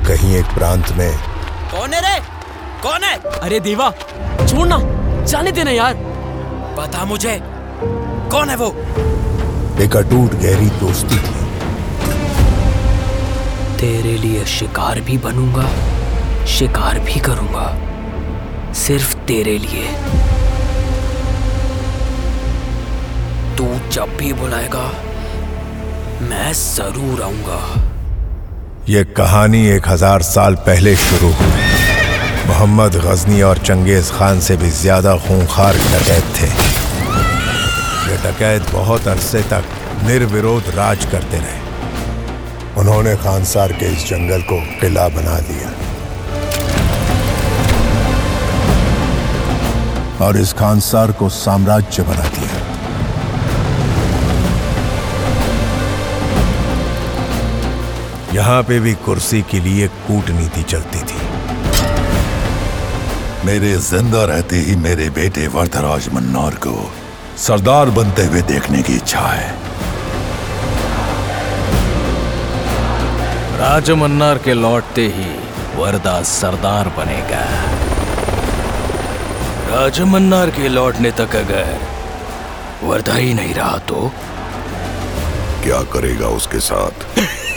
कहीं एक प्रांत में। कौन है रे? कौन है? अरे देवा, छोड़ना, जाने देना यार। बता मुझे, कौन है वो? एक अटूट गहरी दोस्ती थी। तेरे लिए शिकार भी बनूंगा, शिकार भी करूंगा, सिर्फ तेरे लिए। तू जब भी बुलाएगा मैं जरूर आऊंगा। ये कहानी 1000 साल पहले शुरू हुई। मोहम्मद गजनी और चंगेज खान से भी ज्यादा खूंखार डकैत थे। ये डकैत बहुत अरसे तक निर्विरोध राज करते रहे। उन्होंने खानसार के इस जंगल को किला बना दिया और इस खानसार को साम्राज्य बना दिया। यहां पे भी कुर्सी के लिए कूटनीति चलती थी। मेरे जिंदा रहते ही मेरे बेटे वरदराज मन्नार को सरदार बनते हुए देखने की इच्छा है। राजमन्नार के लौटते ही वरदा सरदार बनेगा। राजमन्नार के लौटने तक अगर वरदा ही नहीं रहा तो क्या करेगा उसके साथ?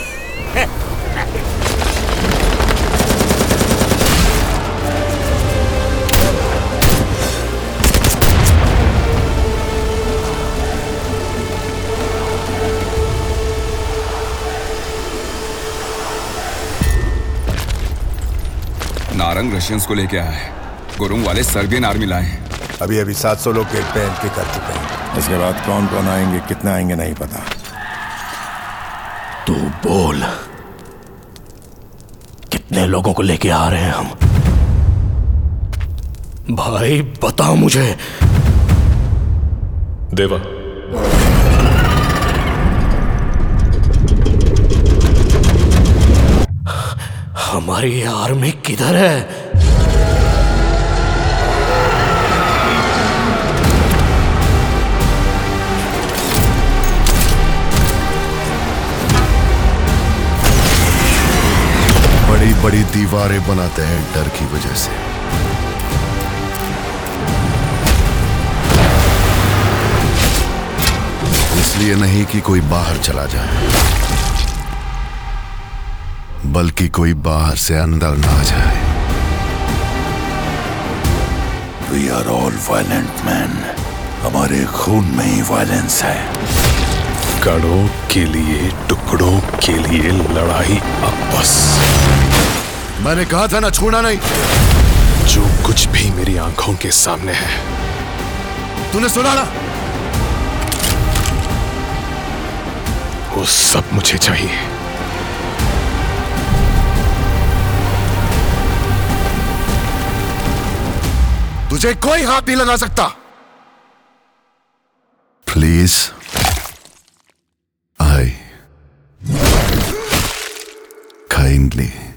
नारंग रशियंस को लेके आया है। गुरुंग वाले सर्बियन आर्मी लाए हैं। अभी 700 लोग गेट पे एंट्री कर चुके हैं। इसके बाद कौन कौन आएंगे, कितना आएंगे नहीं पता। तू बोल, कितने लोगों को लेके आ रहे हैं हम? भाई बता मुझे। देवा, हमारी आर्मी किधर है? बड़ी बड़ी दीवारें बनाते हैं डर की वजह से। इसलिए नहीं कि कोई बाहर चला जाए, बल्कि कोई बाहर से अंदर ना जाए। We are all violent man. हमारे खून में ही वायलेंस है। कड़ों के लिए, टुकड़ों के लिए लड़ाई अब बस। मैंने कहा था ना, छूना नहीं। जो कुछ भी मेरी आंखों के सामने है, तूने सुना ना? वो सब मुझे चाहिए। तुझे कोई हाथ नहीं लगा सकता। Please, I kindly